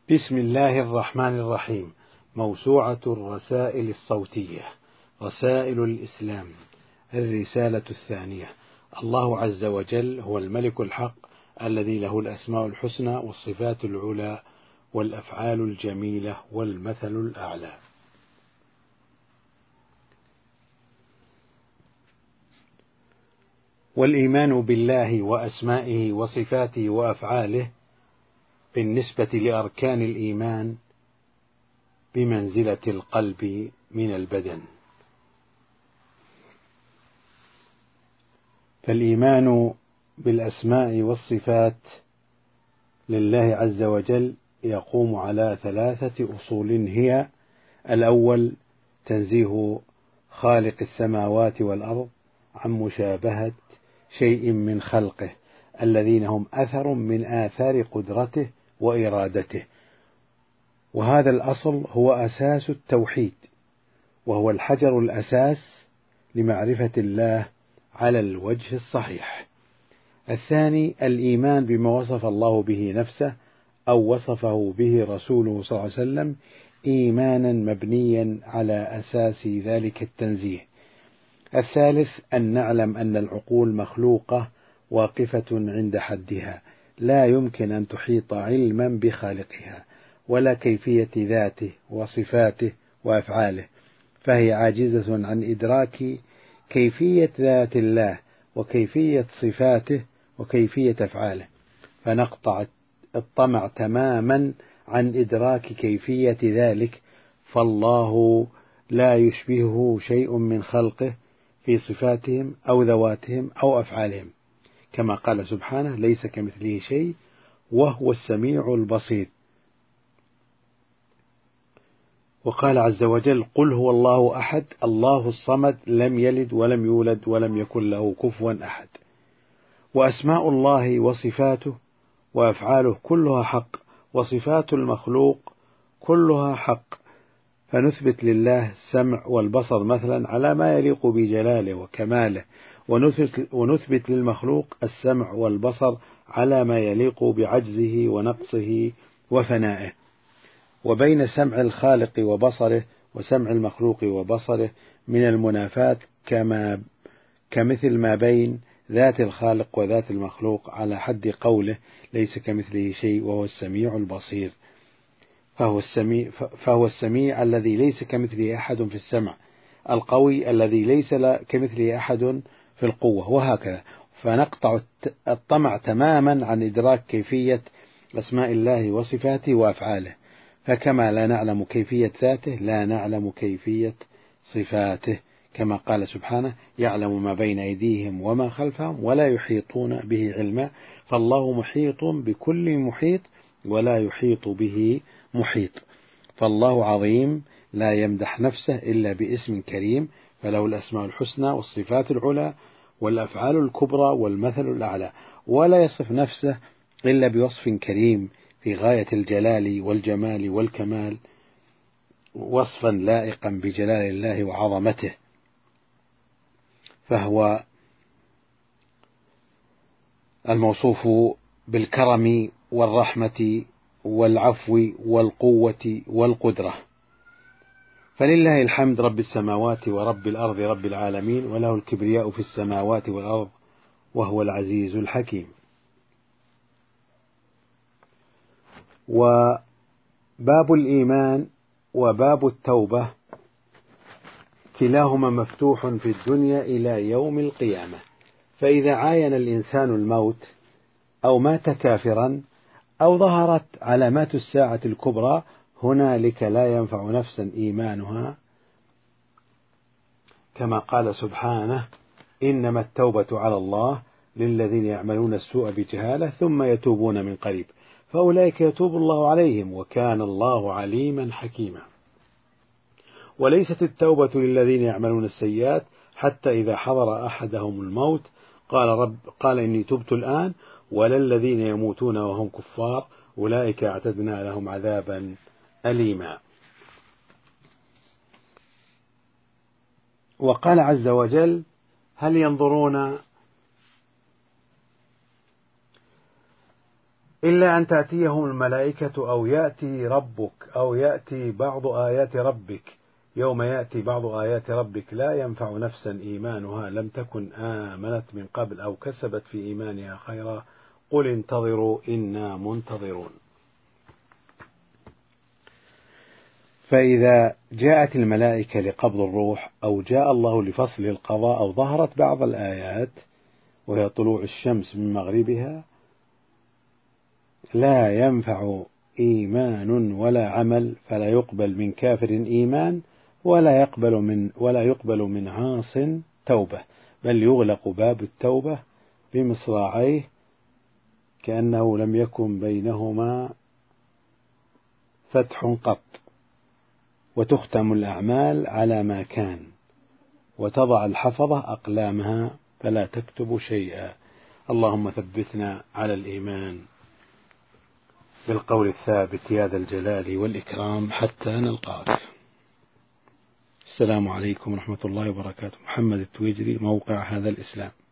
بسم الله الرحمن الرحيم. موسوعة الرسائل الصوتية، رسائل الإسلام، الرسالة الثانية. الله عز وجل هو الملك الحق الذي له الأسماء الحسنى والصفات العلى والأفعال الجميلة والمثل الأعلى. والإيمان بالله وأسمائه وصفاته وأفعاله بالنسبة لأركان الإيمان بمنزلة القلب من البدن. فالإيمان بالأسماء والصفات لله عز وجل يقوم على 3 أصول هي: الأول تنزيه خالق السماوات والأرض عن مشابهة شيء من خلقه الذين هم أثر من آثار قدرته وإرادته، وهذا الأصل هو أساس التوحيد، وهو الحجر الأساس لمعرفة الله على الوجه الصحيح. الثاني الإيمان بما وصف الله به نفسه أو وصفه به رسوله صلى الله عليه وسلم إيمانا مبنيا على أساس ذلك التنزيه. الثالث أن نعلم أن العقول مخلوقة واقفة عند حدها، لا يمكن أن تحيط علما بخالقها ولا كيفية ذاته وصفاته وأفعاله، فهي عاجزة عن إدراك كيفية ذات الله وكيفية صفاته وكيفية أفعاله، فنقطع الطمع تماما عن إدراك كيفية ذلك، فالله لا يشبهه شيء من خلقه في صفاتهم أو ذواتهم أو أفعالهم، كما قال سبحانه: ليس كمثله شيء وهو السميع البصير. وقال عز وجل: قل هو الله أحد الله الصمد لم يلد ولم يولد ولم يكن له كفوا أحد. وأسماء الله وصفاته وأفعاله كلها حق، وصفات المخلوق كلها حق، فنثبت لله السمع والبصر مثلا على ما يليق بجلاله وكماله، ونثبت للمخلوق السمع والبصر على ما يليق بعجزه ونقصه وفنائه. وبين سمع الخالق وبصره وسمع المخلوق وبصره من المنافاة كمثل ما بين ذات الخالق وذات المخلوق، على حد قوله: ليس كمثله شيء وهو السميع البصير، فهو السميع الذي ليس كمثله أحد في السمع، القوي الذي ليس كمثله أحد في القوة، وهكذا. فنقطع الطمع تماما عن إدراك كيفية أسماء الله وصفاته وأفعاله، فكما لا نعلم كيفية ذاته لا نعلم كيفية صفاته، كما قال سبحانه: يعلم ما بين أيديهم وما خلفهم ولا يحيطون به علما، فالله محيط بكل محيط ولا يحيط به محيط. فالله عظيم لا يمدح نفسه إلا باسم كريم، فله الأسماء الحسنى والصفات العلى والأفعال الكبرى والمثل الأعلى، ولا يصف نفسه إلا بوصف كريم في غاية الجلال والجمال والكمال، وصفا لائقا بجلال الله وعظمته، فهو الموصوف بالكرم والرحمة والعفو والقوة والقدرة. فلله الحمد رب السماوات ورب الأرض رب العالمين، وله الكبرياء في السماوات والأرض وهو العزيز الحكيم. وباب الإيمان وباب التوبة كلاهما مفتوح في الدنيا إلى يوم القيامة، فإذا عاين الإنسان الموت أو مات كافرا أو ظهرت علامات الساعة الكبرى، هنالك لا ينفع نفسا إيمانها، كما قال سبحانه: إنما التوبة على الله للذين يعملون السوء بجهالة ثم يتوبون من قريب فأولئك يتوب الله عليهم وكان الله عليما حكيما. وليست التوبة للذين يعملون السيئات حتى إذا حضر أحدهم الموت قال إني تبت الآن، ولا الذين يموتون وهم كفار أولئك اعتدنا لهم عذابا أليما. وقال عز وجل: هل ينظرون إلا أن تأتيهم الملائكة أو يأتي ربك أو يأتي بعض آيات ربك. يوم يأتي بعض آيات ربك لا ينفع نفسا إيمانها لم تكن آمنت من قبل أو كسبت في إيمانها خيرا قل انتظروا إنا منتظرون. فإذا جاءت الملائكة لقبض الروح أو جاء الله لفصل القضاء أو ظهرت بعض الآيات وهي طلوع الشمس من مغربها لا ينفع إيمان ولا عمل، فلا يقبل من كافر إيمان ولا يقبل من عاص توبة، بل يغلق باب التوبة بمصراعيه كأنه لم يكن بينهما فتح قط، وتختم الأعمال على ما كان، وتضع الحفظة أقلامها فلا تكتب شيئا. اللهم ثبتنا على الإيمان بالقول الثابت يا ذا الجلال والإكرام حتى نلقاك. السلام عليكم ورحمة الله وبركاته. محمد التويجري، موقع هذا الإسلام.